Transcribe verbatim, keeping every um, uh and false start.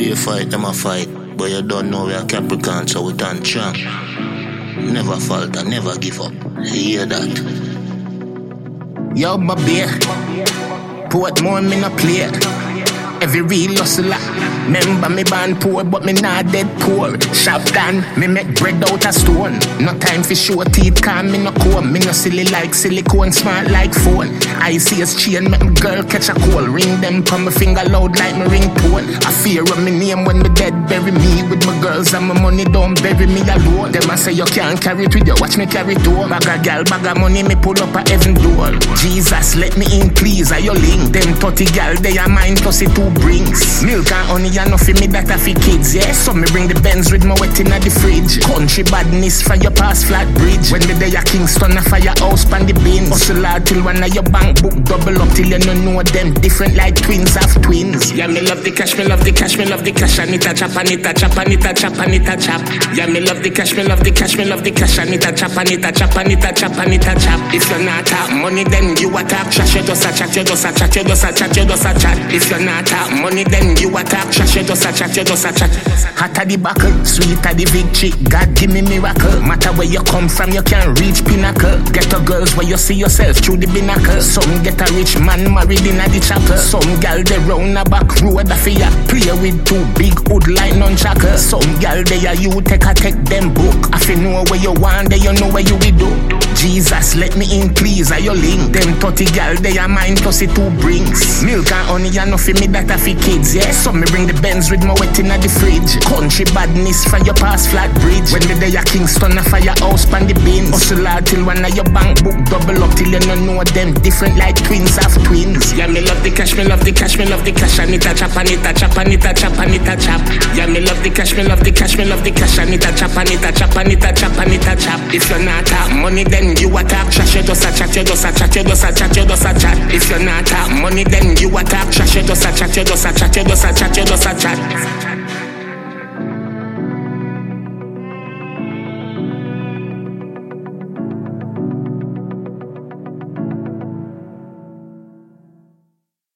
We fight, them a fight. But you don't know we are Capricorn, so we done champ. Never falter, never give up. You hear that? Yo, my beer. Put more me no play. Every real hustler. Remember me born poor, but me not dead poor. Shop done, me make bread out of stone. No time for show teeth, calm me no comb. Me no silly like silicone, smart like phone. I see a chain, make me girl catch a call. Ring them from my finger loud like me ringtone. I fear of me name when me dead, bury me with my girls and my money, don't bury me alone. Them I say you can't carry it with you, watch me carry it home. Bag a gal, bag a money, me pull up a heaven door. Jesus, let me in please, are you link? Them thirty gal, they are mine plus it two brings. Milk and honey, you know for me that I for kids, yeah. So me bring the Benz with my wet in the fridge. Country badness for your past flat bridge. When me day a Kingston, a firehouse pan the bins. Hustle hard till one of your bank book double up till you no know them different like twins of twins. Yeah, me love the cash, me love the cash, me love the cash. I need a chop, I need a chop, I need a chop, I need a chop. Yeah, me love the cash, me love the cash, me love the cash. I need a chop, I need a chop, I need a chop, I need a chop. If you're not talk money, then you attack trash. You just a chat, you just a chat, you just a chat, you just a chat. If you're not talk money, then you attack trash. You just a chat, you just a chat. Hot at the buckle, sweet at the victory. God give me miracle. Matter where you come from, you can reach pinnacle. Get a girls where you see yourself through the binocle. Some get a rich man married in a the chapel. Some gal they round a back road a fear. Play with two big hood line on chakra. Some gal they a you take a take them book. If you know where you want, then you know where you will do. Jesus, let me in please, are you link? Them thirty gal they are mine plus it two brings. Milk and honey, you know for me that I for kids, yeah. So me bring the Benz with my wet in the fridge. Country badness for your past flat bridge. When me day a Kingston, a firehouse pan the bins. Hustle hard till one of your bank book double up till you no know them different like twins of twins. Yeah, me love the cash, me love the cash, me love the cash. I need a chop, I need a chop, I need a chop, I need a chop. Yeah, me love the cash, me love the cash, me love the cash. I need a chop, I need a chop, I need a chop, I need a chop. If you're not talk money, then you attack trash. You just a chat, you just a chat, you just a chat, you just a chat. If you're not talk money, then you attack trash. You just a chat, you just a chat, you just a chat, you just a chat.